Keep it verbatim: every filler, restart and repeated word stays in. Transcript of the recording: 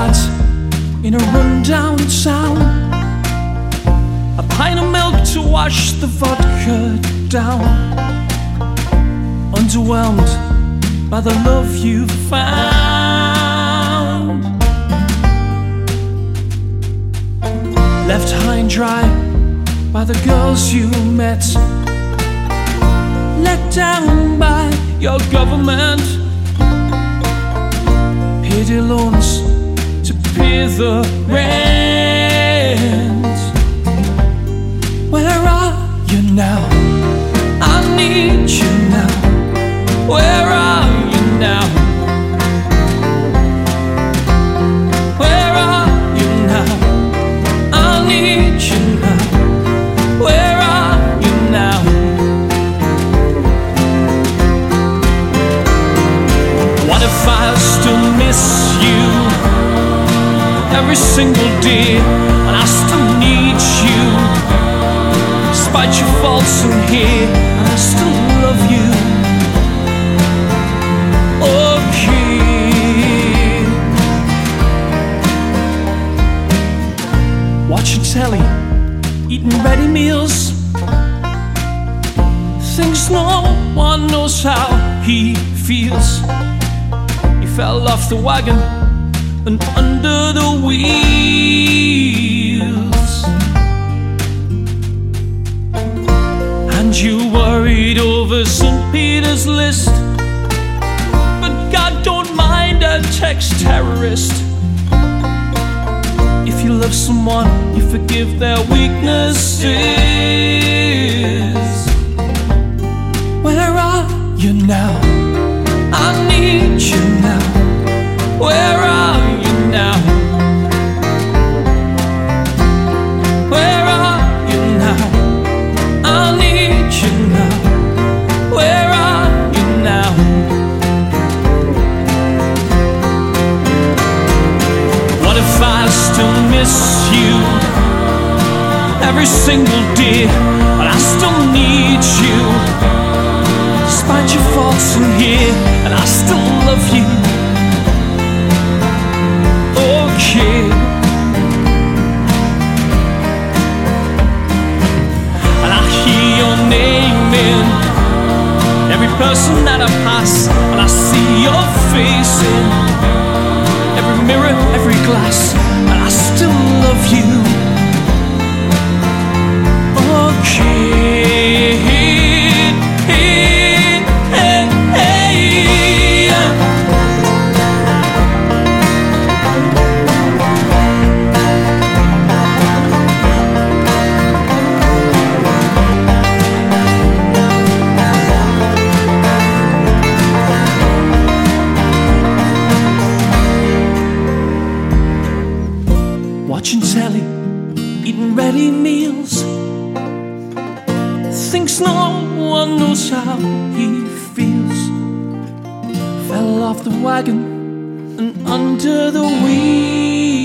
flat in a rundown town. A pint of milk to wash the vodka down. Underwhelmed by the love you found. Left high and dry by the girls you met. Let down by your government. Payday loans to pay the rent. Where are you now? I need you now. Where are you now? Where are you now? I need you now. Where are you now? What if I still miss you every single day, and I still need you despite your faults in here, and I still love you? Okay. Watching telly, eating ready meals, things no one knows how he feels. He fell off the wagon and under the wheels. And you worried over Saint Peter's list, but God don't mind a text terrorist. If you love someone, you forgive their weaknesses. Where are you now? I need you now. Where are you now? Where are you now? I need you now. Where are you now? What if I still miss you every single day, but I still need you despite your faults in here, and I still love you? Okay. And I hear your name in every person that I pass, and I see your face in every mirror, every glass, and I still love you. Okay. Hey, hey, hey. Watching telly, eating ready meals, thinks no one knows how he feels. Fell off the wagon and under the wheels.